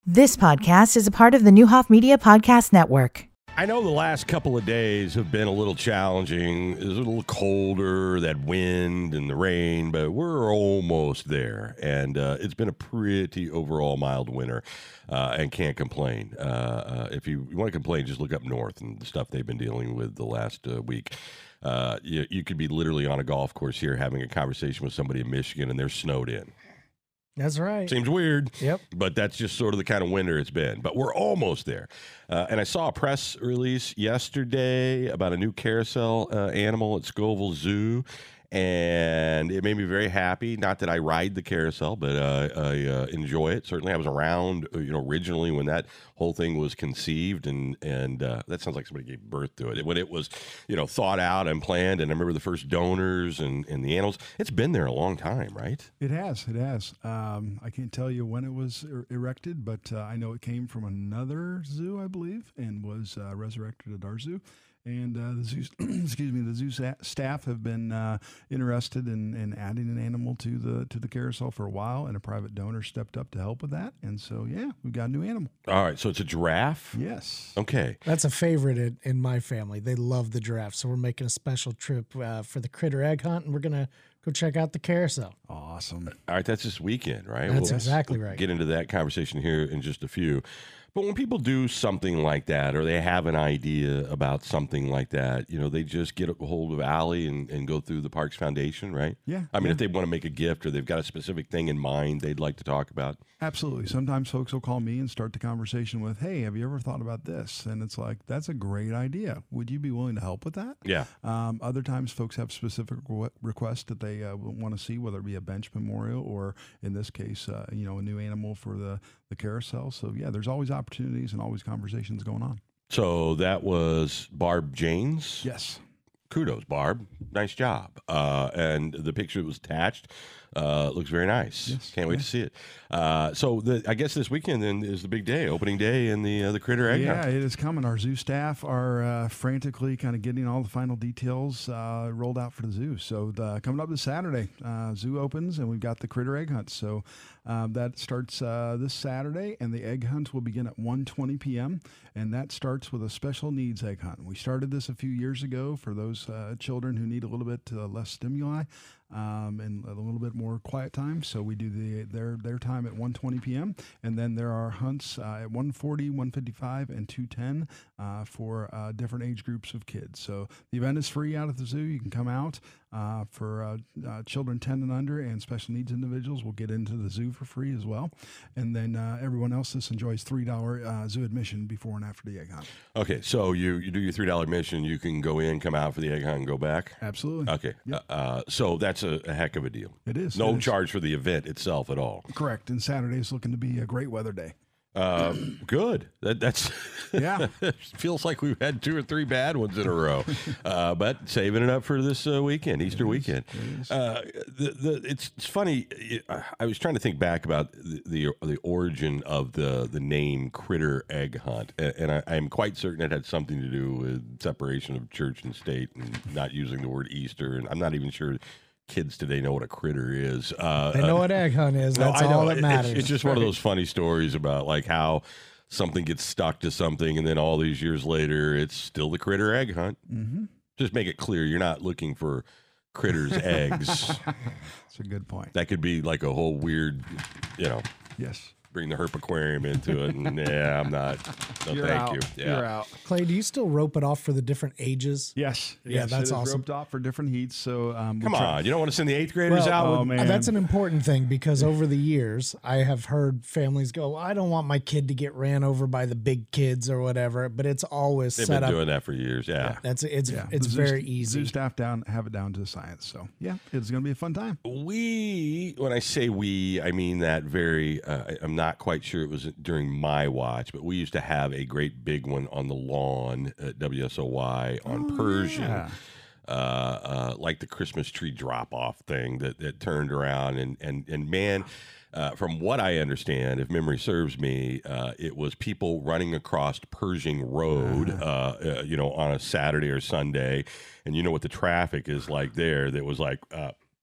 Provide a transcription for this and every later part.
This podcast is a part of the Newhoff Media Podcast Network. I know the last couple of days have been a little challenging. It was a little colder, that wind and the rain, but we're almost there. And it's been a pretty overall mild winter and can't complain. If you want to complain, just look up north and the stuff they've been dealing with the last week. You could be literally on a golf course here having a conversation with somebody in Michigan and they're snowed in. That's right. Seems weird. Yep. But that's just sort of the kind of winter it's been. But we're almost there. And I saw a press release yesterday about a new carousel animal at Scoville Zoo. And it made me very happy. Not that I ride the carousel, but I enjoy it. Certainly, I was around, originally when that whole thing was conceived, and that sounds like somebody gave birth to it. When it was, thought out and planned, and I remember the first donors and the animals. It's been there a long time, right? It has. I can't tell you when it was erected, but I know it came from another zoo, I believe, and was resurrected at our zoo. And the zoo, the zoo staff have been interested in adding an animal to the carousel for a while, and a private donor stepped up to help with that. And so, we've got a new animal. All right, so it's a giraffe? Yes. Okay. That's a favorite in my family. They love the giraffe, so we're making a special trip for the critter egg hunt, and we're going to go check out the carousel. Awesome. All right, that's this weekend, right? That's exactly right. Get into that conversation here in just a few. But when people do something like that, or they have an idea about something like that, they just get a hold of Allie and go through the Parks Foundation, right? Yeah. I mean, if they want to make a gift or they've got a specific thing in mind they'd like to talk about. Absolutely. Sometimes folks will call me and start the conversation with, hey, have you ever thought about this? And it's like, that's a great idea. Would you be willing to help with that? Yeah. Other times folks have specific requests that they want to see, whether it be a bench memorial or, in this case, a new animal for the carousel. So, there's always opportunities and always conversations going on. So that was Barb Janes? Yes. Kudos, Barb. Nice job. And the picture that was attached looks very nice. Yes. Can't wait to see it. So I guess this weekend then is the big day, opening day in the critter egg hunt. Yeah, it is coming. Our zoo staff are frantically kind of getting all the final details rolled out for the zoo. So coming up this Saturday, zoo opens and we've got the critter egg hunt. So that starts this Saturday, and the egg hunt will begin at 1:20 p.m. And that starts with a special needs egg hunt. We started this a few years ago for those children who need a little bit less stimuli and a little bit more quiet time. So we do their time at 1:20 p.m. And then there are hunts at 1:40, 1:55, and 2:10 for different age groups of kids. So the event is free out at the zoo. You can come out for children 10 and under, and special needs individuals will get into the zoo for free as well. And then everyone else just enjoys $3 zoo admission before and after the egg hunt. Okay, so you do your $3 admission. You can go in, come out for the egg hunt, and go back? Absolutely. Okay. Yep. So that's a heck of a deal. It is. No charge for the event itself at all. Correct. And Saturday's looking to be a great weather day. Good. That's Yeah. feels like we've had 2 or 3 bad ones in a row, but saving it up for this weekend, Easter weekend. It's funny. I was trying to think back about the origin of the name Critter Egg Hunt, and I am quite certain it had something to do with separation of church and state and not using the word Easter. And I'm not even sure kids today know what a critter is. They know what egg hunt is. That's all that matters. It's just one of those funny stories about like how something gets stuck to something, and then all these years later, it's still the critter egg hunt. Mm-hmm. Just make it clear you're not looking for critters' eggs. That's a good point. That could be like a whole weird, Yes. bring the Herp Aquarium into it. And I'm not. No, You're thank out. you. You're out. Clay, do you still rope it off for the different ages? Yes. Yeah, yes, that's it is awesome. roped off for different heats. So Come on, you don't want to send the 8th graders Well, out? oh, with, man. That's an important thing, because over the years, I have heard families go, I don't want my kid to get ran over by the big kids or whatever, but it's always They've set been up. doing that for years. Yeah. It's Yeah. it's The very zoo, easy. Zoo staff have it down to science. So it's going to be a fun time. When I say we, I mean that very, I'm not quite sure it was during my watch, but we used to have a great big one on the lawn at WSOY on Persian. Yeah. Like the Christmas tree drop-off thing that turned around. And man, from what I understand, if memory serves me, it was people running across Pershing Road, on a Saturday or Sunday. And you know what the traffic is like there. That was like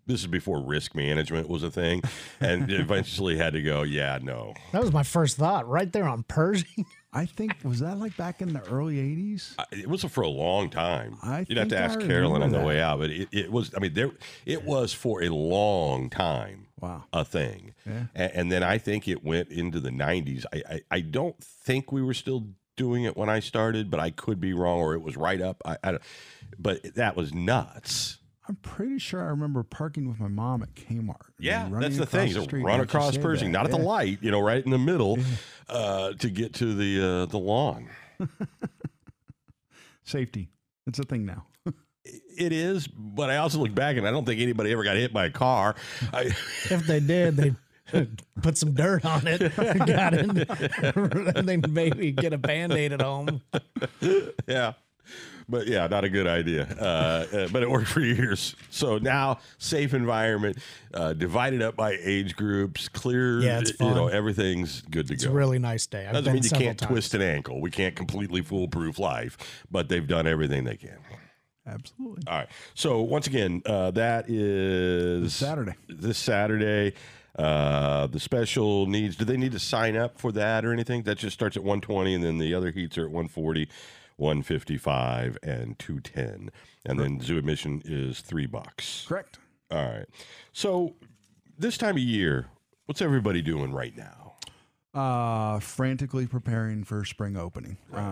This is before risk management was a thing, and eventually had to go, yeah, no. That was my first thought right there on Pershing. I think, was that like back in the early 80s? It was for a long time. You'd have think to ask I Carolyn on the remember way that. out, but it was, I mean, it was for a long time. Wow. A thing. Yeah. And then I think it went into the 90s. I don't think we were still doing it when I started, but I could be wrong, or it was right up. I don't, but that was nuts. I'm pretty sure I remember parking with my mom at Kmart. Yeah, and running that's the across thing. the street. Run Why don't you across say Pershing, that? not at the light, right in the middle, to get to the lawn. Safety. It's a thing now. It is, but I also look back and I don't think anybody ever got hit by a car. If they did, they put some dirt on it, got in, and then maybe get a Band-Aid at home. Yeah. But yeah, not a good idea. But it worked for years. So now, safe environment, divided up by age groups, clear. Yeah, it's fun. Everything's good to It's go. a really nice day. I've Doesn't been mean you several can't times. twist an ankle. We can't completely foolproof life, but they've done everything they can. Absolutely. All right. So once again, that is This Saturday. The special needs. Do they need to sign up for that or anything? That just starts at 120, and then the other heats are at 140. 155 and 210, and then zoo admission is $3. Correct. All right. So this time of year, what's everybody doing right now? Frantically preparing for spring opening,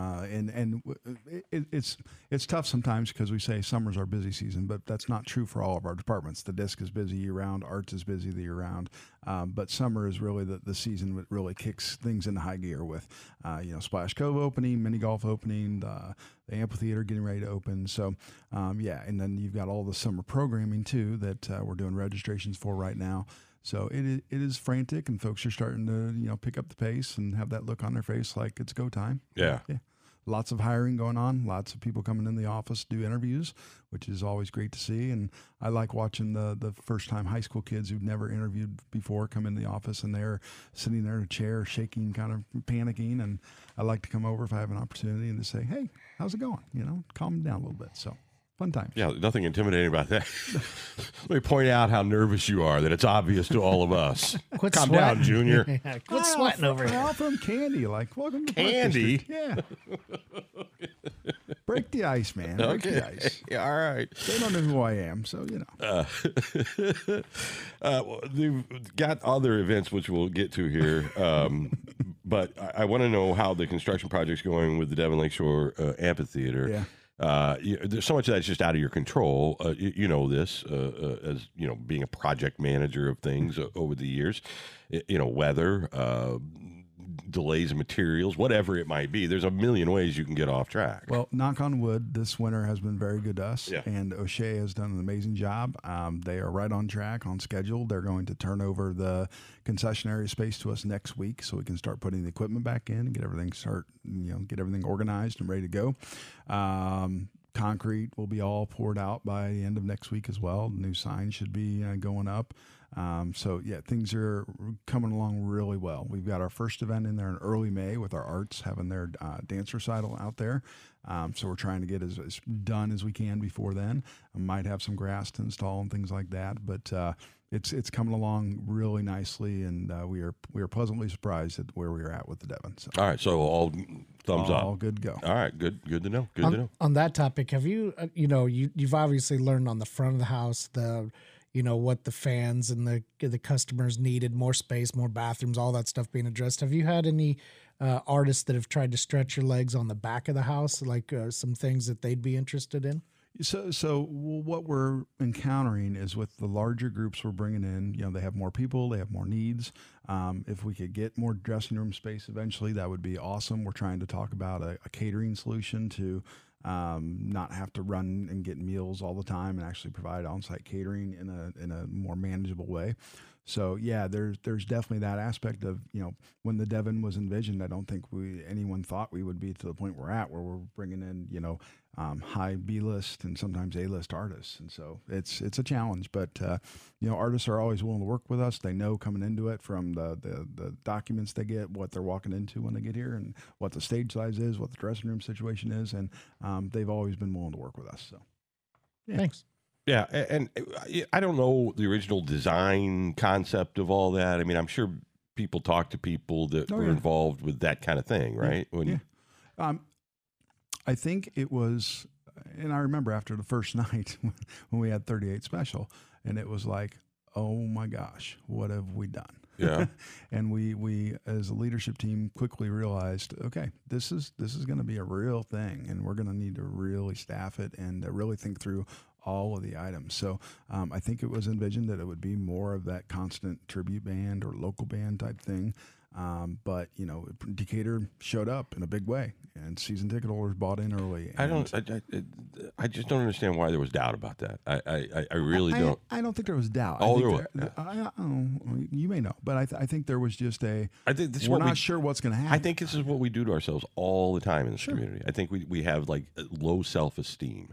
it's tough sometimes because we say summer's our busy season, but that's not true for all of our departments. The disc is busy year round, arts is busy the year round, but summer is really the season that really kicks things into high gear with, Splash Cove opening, mini golf opening, the amphitheater getting ready to open. So, and then you've got all the summer programming too that we're doing registrations for right now. So it is frantic, and folks are starting to pick up the pace and have that look on their face like it's go time. Yeah. Lots of hiring going on. Lots of people coming in the office to do interviews, which is always great to see. And I like watching the first time high school kids who've never interviewed before come in the office, and they're sitting there in a chair, shaking, kind of panicking. And I like to come over if I have an opportunity and to say, "Hey, how's it going?" Calm them down a little bit. So. Fun times. Yeah, nothing intimidating about that. Let me point out how nervous you are, that it's obvious to all of us. Quit Calm sweating. down, Junior. Yeah, quit sweating over I here. offer them candy, like, welcome to Park Candy? District. Yeah. Break the ice, man. Break the ice. Yeah, all right. They don't know who I am, so, Well, they've got other events which we'll get to here, but I want to know how the construction project's going with the Devon Lakeshore Amphitheater. Yeah. There's so much of that's just out of your control. You know this as being a project manager of things over the years. Weather, delays of materials, whatever it might be. There's a million ways you can get off track. Well, knock on wood, this winter has been very good to us, Yeah. and O'Shea has done an amazing job. They are right on track, on schedule. They're going to turn over the concessionary space to us next week, so we can start putting the equipment back in and get everything organized and ready to go. Concrete will be all poured out by the end of next week as well. The new sign should be going up. Things are coming along really well. We've got our first event in there in early May with our arts having their dance recital out there. So we're trying to get as done as we can before then. I might have some grass to install and things like that, but it's coming along really nicely, and we are pleasantly surprised at where we are at with the Devon. So. All right, so all thumbs up. All good to go. All right, good to know. Good to know. On that topic, have you, you've obviously learned on the front of the house, what the fans and the customers needed, more space, more bathrooms, all that stuff being addressed. Have you had any artists that have tried to stretch your legs on the back of the house, like some things that they'd be interested in? So what we're encountering is with the larger groups we're bringing in, they have more people, they have more needs. If we could get more dressing room space eventually, that would be awesome. We're trying to talk about a catering solution to not have to run and get meals all the time, and actually provide on-site catering in a more manageable way. So yeah, there's definitely that aspect of, when the Devon was envisioned, I don't think anyone thought we would be to the point we're at, where we're bringing in, high B-list and sometimes A-list artists. And so it's a challenge, but, artists are always willing to work with us. They know coming into it from the documents they get, what they're walking into when they get here, and what the stage size is, what the dressing room situation is. And they've always been willing to work with us. So, yeah. Thanks. Yeah, and I don't know the original design concept of all that. I mean, I'm sure people talk to people that were involved with that kind of thing, right? I think it was, and I remember after the first night when we had 38 Special, and it was like, oh my gosh, what have we done? Yeah. And we as a leadership team quickly realized, okay, this is going to be a real thing, and we're going to need to really staff it and really think through all of the items. So I think it was envisioned that it would be more of that constant tribute band or local band type thing. But you know, Decatur showed up in a big way, and season ticket holders bought in early. I just don't understand why there was doubt about that. I really don't. I don't think there was doubt. Oh, there was. You may know, but I think there was just a. I think this is we're what not sure what's going to happen. I think this is what we do to ourselves all the time in this community. I think we have like low self-esteem,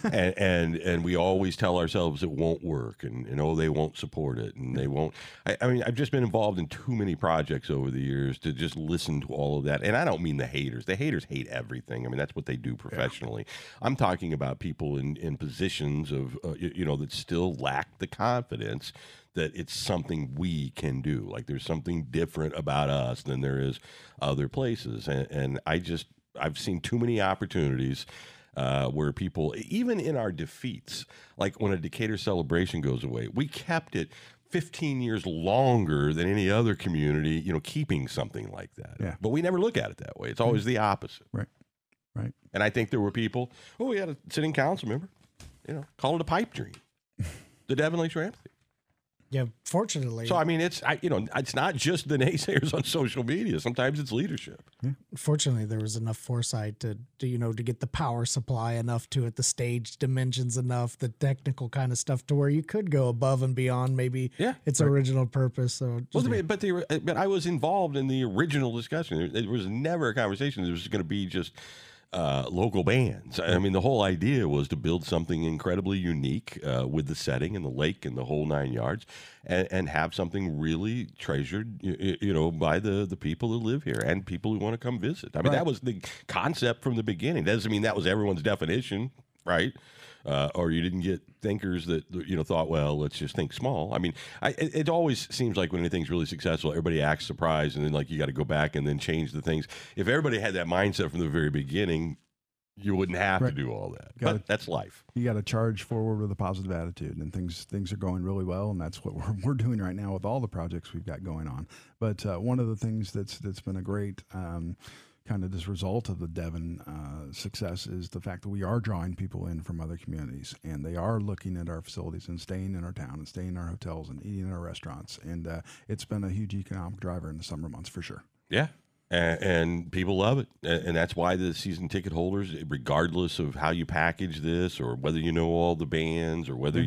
and we always tell ourselves it won't work, and they won't support it, and they won't. I mean, I've just been involved in too many projects over the years to just listen to all of that. And I don't mean the haters. The haters hate everything. I mean, that's what they do professionally. Yeah. I'm talking about people in positions of, that still lack the confidence that it's something we can do. Like there's something different about us than there is other places. And I've seen too many opportunities where people, even in our defeats, like when a Decatur celebration goes away, we kept it 15 years longer than any other community, keeping something like that. Yeah. But we never look at it that way. It's always the opposite. Right. And I think there were people, we had a sitting council member, call it a pipe dream. The Devon Lakes Ramp. Yeah, fortunately. So, I mean, it's not just the naysayers on social media. Sometimes it's leadership. Yeah. Fortunately, there was enough foresight to get the power supply enough to it, the stage dimensions enough, the technical kind of stuff to where you could go above and beyond maybe its original purpose. So, but I was involved in the original discussion. There was never a conversation. There was going to be just local bands. I mean, the whole idea was to build something incredibly unique with the setting and the lake and the whole 9 yards, and have something really treasured, by the people who live here and people who want to come visit. I mean, that was the concept from the beginning. Doesn't mean that was everyone's definition, right? Or you didn't get thinkers that thought, well, let's just think small. I mean, it always seems like when anything's really successful, everybody acts surprised, and then like you got to go back and then change the things. If everybody had that mindset from the very beginning, you wouldn't have to do all that. But that's life. You got to charge forward with a positive attitude, and things are going really well, and that's what we're doing right now with all the projects we've got going on. But one of the things that's been a great kind of this result of the Devon success is the fact that we are drawing people in from other communities, and they are looking at our facilities and staying in our town and staying in our hotels and eating in our restaurants. And it's been a huge economic driver in the summer months for sure. Yeah. And people love it. And that's why the season ticket holders, regardless of how you package this or whether you know all the bands or whether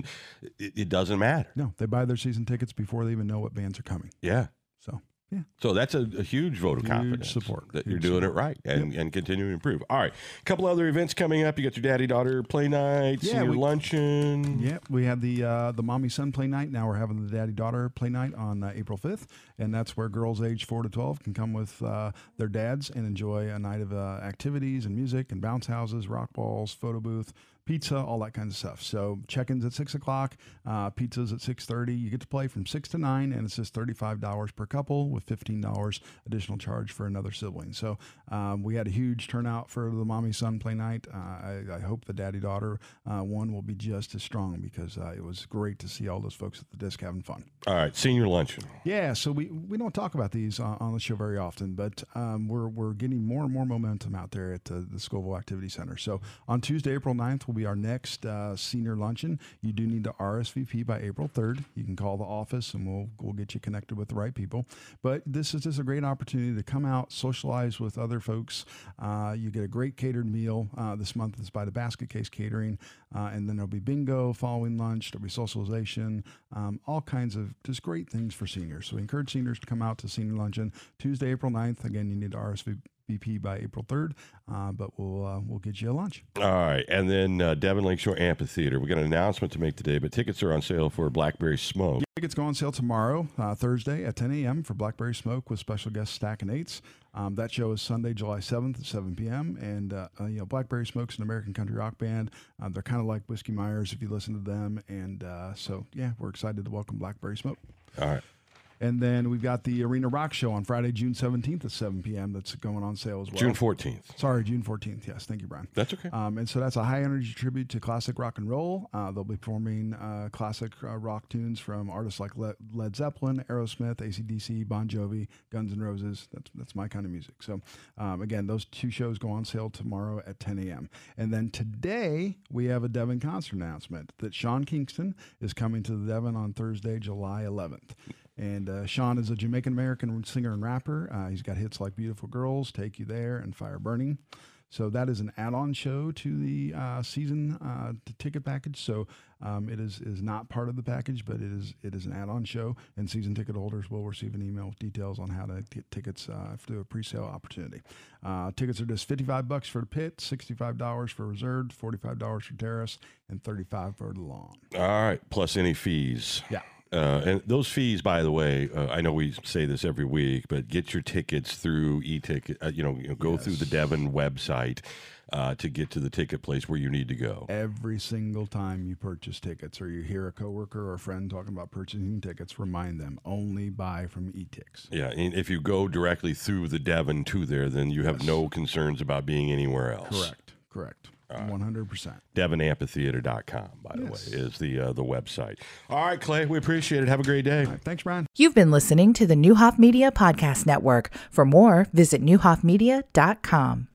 it doesn't matter. No, they buy their season tickets before they even know what bands are coming. Yeah. Yeah. So that's a huge vote of confidence support that you're doing it right and continuing to improve. All right. A couple other events coming up. You got your daddy-daughter play night, senior luncheon. Yeah, we had the mommy-son play night. Now we're having the daddy-daughter play night on April 5th, and that's where girls age 4 to 12 can come with their dads and enjoy a night of activities and music and bounce houses, rock balls, photo booth, pizza, all that kind of stuff. So check-ins at 6 o'clock, pizzas at 6:30. You get to play from 6 to 9, and it's just $35 per couple with $15 additional charge for another sibling. So we had a huge turnout for the mommy-son play night. I hope the daddy-daughter one will be just as strong because it was great to see all those folks at the disc having fun. All right, senior luncheon. Yeah, so we don't talk about these on the show very often, but we're getting more and more momentum out there at the Scoville Activity Center. So on Tuesday, April 9th, will be our next senior luncheon. You do need to RSVP by April 3rd. You can call the office and we'll get you connected with the right people. But this is just a great opportunity to come out, socialize with other folks. You get a great catered meal. This month is by the Basket Case Catering. And then there'll be bingo following lunch. There'll be socialization, all kinds of just great things for seniors. So we encourage seniors to come out to senior luncheon Tuesday, April 9th. Again, you need to RSVP by April 3rd, but we'll get you a lunch. All right. And then Devon Lakeshore Amphitheater. We got an announcement to make today, but tickets are on sale for Blackberry Smoke. Tickets go on sale tomorrow, Thursday at 10 a.m. for Blackberry Smoke with special guest Stack and Eights. That show is Sunday, July 7th at 7 p.m. And, Blackberry Smoke's an American country rock band. They're kind of like Whiskey Myers if you listen to them. And we're excited to welcome Blackberry Smoke. All right. And then we've got the Arena Rock Show on Friday, June 17th at 7 p.m. That's going on sale as well. June 14th. Sorry, June 14th. Yes, thank you, Brian. That's okay. And so that's a high-energy tribute to classic rock and roll. They'll be performing classic rock tunes from artists like Led Zeppelin, Aerosmith, AC/DC, Bon Jovi, Guns N' Roses. That's my kind of music. So, again, those two shows go on sale tomorrow at 10 a.m. And then today we have a Devon concert announcement that Sean Kingston is coming to the Devon on Thursday, July 11th. And Sean is a Jamaican-American singer and rapper. He's got hits like Beautiful Girls, Take You There, and Fire Burning. So that is an add-on show to the season ticket package. So it is not part of the package, but it is an add-on show. And season ticket holders will receive an email with details on how to get tickets through a pre-sale opportunity. Tickets are just $55 for the pit, $65 for reserved, $45 for terrace, and $35 for the lawn. All right. Plus any fees. Yeah. And those fees, by the way, I know we say this every week, but get your tickets through e-ticket. Go through the Devon website to get to the ticket place where you need to go. Every single time you purchase tickets, or you hear a coworker or a friend talking about purchasing tickets, remind them only buy from eTix. Yeah, and if you go directly through the Devon to there, then you have no concerns about being anywhere else. Correct. 100%. DevonAmphitheater.com, by the way, is the website. All right, Clay, we appreciate it. Have a great day. All right, thanks, Brian. You've been listening to the Neuhoff Media Podcast Network. For more, visit neuhoffmedia.com.